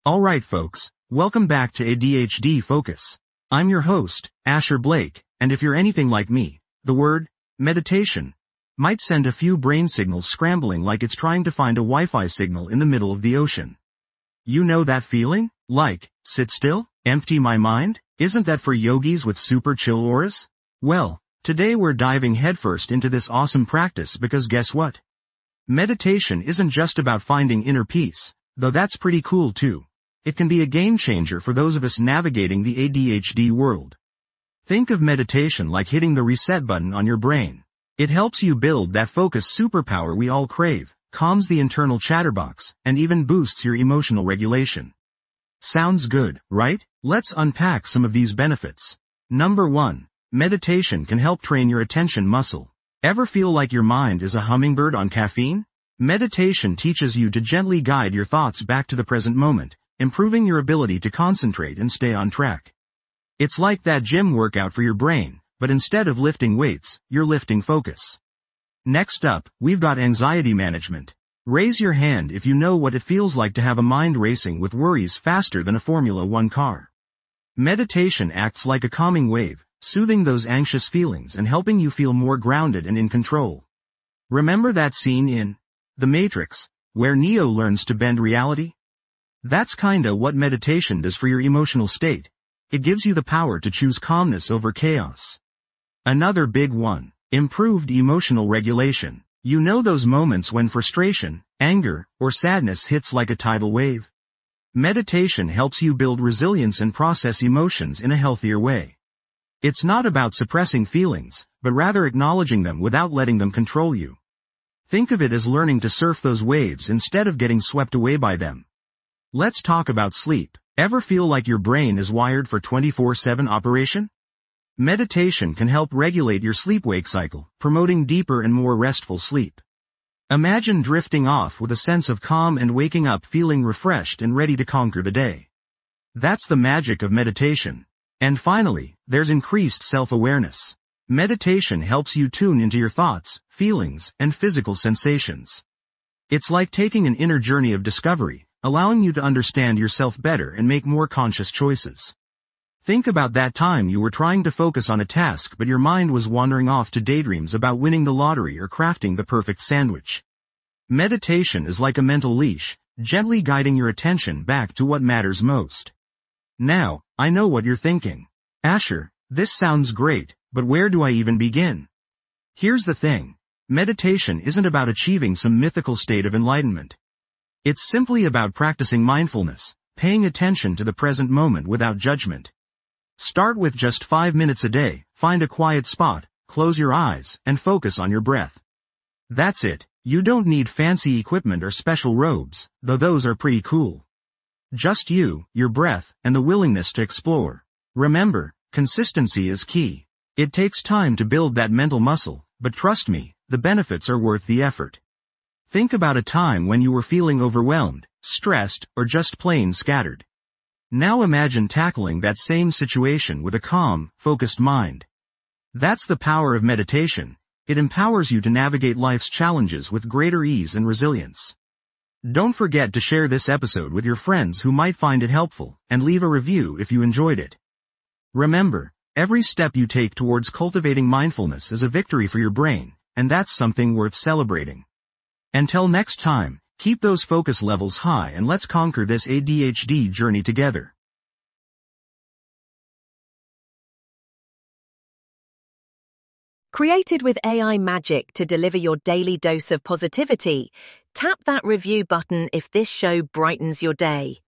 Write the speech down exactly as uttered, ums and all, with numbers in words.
Alright folks, welcome back to A D H D Focus. I'm your host, Asher Blake, and if you're anything like me, the word, meditation, might send a few brain signals scrambling like it's trying to find a Wi-Fi signal in the middle of the ocean. You know that feeling? Like, sit still, empty my mind? Isn't that for yogis with super chill auras? Well, today we're diving headfirst into this awesome practice because guess what? Meditation isn't just about finding inner peace, though that's pretty cool too. It can be a game changer for those of us navigating the A D H D world. Think of meditation like hitting the reset button on your brain. It helps you build that focus superpower we all crave, calms the internal chatterbox, and even boosts your emotional regulation. Sounds good, right? Let's unpack some of these benefits. Number one. Meditation can help train your attention muscle. Ever feel like your mind is a hummingbird on caffeine? Meditation teaches you to gently guide your thoughts back to the present moment, improving your ability to concentrate and stay on track. It's like that gym workout for your brain, but instead of lifting weights, you're lifting focus. Next up, we've got anxiety management. Raise your hand if you know what it feels like to have a mind racing with worries faster than a Formula One car. Meditation acts like a calming wave, soothing those anxious feelings and helping you feel more grounded and in control. Remember that scene in The Matrix, where Neo learns to bend reality? That's kinda what meditation does for your emotional state. It gives you the power to choose calmness over chaos. Another big one, improved emotional regulation. You know those moments when frustration, anger, or sadness hits like a tidal wave? Meditation helps you build resilience and process emotions in a healthier way. It's not about suppressing feelings, but rather acknowledging them without letting them control you. Think of it as learning to surf those waves instead of getting swept away by them. Let's talk about sleep. Ever feel like your brain is wired for twenty-four seven operation? Meditation can help regulate your sleep-wake cycle, promoting deeper and more restful sleep. Imagine drifting off with a sense of calm and waking up feeling refreshed and ready to conquer the day. That's the magic of meditation. And finally, there's increased self-awareness. Meditation helps you tune into your thoughts, feelings, and physical sensations. It's like taking an inner journey of discovery, allowing you to understand yourself better and make more conscious choices. Think about that time you were trying to focus on a task but your mind was wandering off to daydreams about winning the lottery or crafting the perfect sandwich. Meditation is like a mental leash, gently guiding your attention back to what matters most. Now, I know what you're thinking. Asher, this sounds great, but where do I even begin? Here's the thing. Meditation isn't about achieving some mythical state of enlightenment. It's simply about practicing mindfulness, paying attention to the present moment without judgment. Start with just five minutes a day, find a quiet spot, close your eyes, and focus on your breath. That's it. You don't need fancy equipment or special robes, though those are pretty cool. Just you, your breath, and the willingness to explore. Remember, consistency is key. It takes time to build that mental muscle, but trust me, the benefits are worth the effort. Think about a time when you were feeling overwhelmed, stressed, or just plain scattered. Now imagine tackling that same situation with a calm, focused mind. That's the power of meditation. It empowers you to navigate life's challenges with greater ease and resilience. Don't forget to share this episode with your friends who might find it helpful, and leave a review if you enjoyed it. Remember, every step you take towards cultivating mindfulness is a victory for your brain, and that's something worth celebrating. Until next time, keep those focus levels high and let's conquer this A D H D journey together. Created with A I magic to deliver your daily dose of positivity, tap that review button if this show brightens your day.